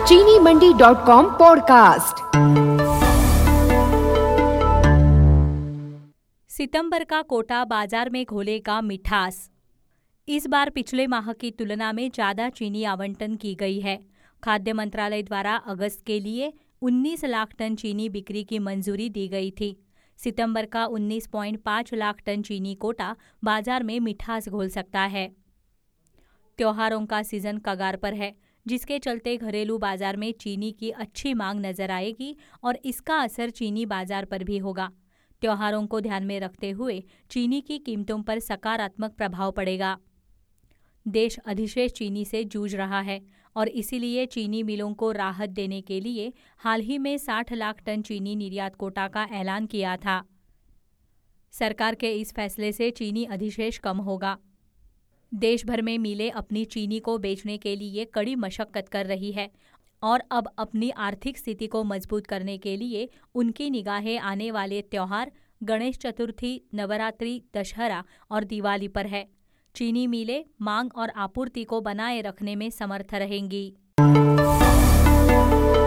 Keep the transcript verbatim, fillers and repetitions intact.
चीनी Mandi dot com podcast. सितंबर का कोटा बाजार में घोलेगा मिठास। इस बार पिछले माह की तुलना में ज़्यादा चीनी आवंटन की गई है। खाद्य मंत्रालय द्वारा अगस्त के लिए उन्नीस लाख टन चीनी बिक्री की मंजूरी दी गई थी। सितंबर का उन्नीस पॉइंट पाँच लाख टन चीनी कोटा बाजार में मिठास घोल सकता है। त्योहारों का सीजन कगार पर है, जिसके चलते घरेलू बाजार में चीनी की अच्छी मांग नजर आएगी और इसका असर चीनी बाजार पर भी होगा। त्योहारों को ध्यान में रखते हुए चीनी की कीमतों पर सकारात्मक प्रभाव पड़ेगा। देश अधिशेष चीनी से जूझ रहा है और इसीलिए चीनी मिलों को राहत देने के लिए हाल ही में साठ लाख टन चीनी निर्यात कोटा का ऐलान किया था। सरकार के इस फैसले से चीनी अधिशेष कम होगा। देश भर में मिलें अपनी चीनी को बेचने के लिए कड़ी मशक्कत कर रही है और अब अपनी आर्थिक स्थिति को मजबूत करने के लिए उनकी निगाहें आने वाले त्योहार गणेश चतुर्थी, नवरात्रि, दशहरा और दिवाली पर है। चीनी मिलें मांग और आपूर्ति को बनाए रखने में समर्थ रहेंगी।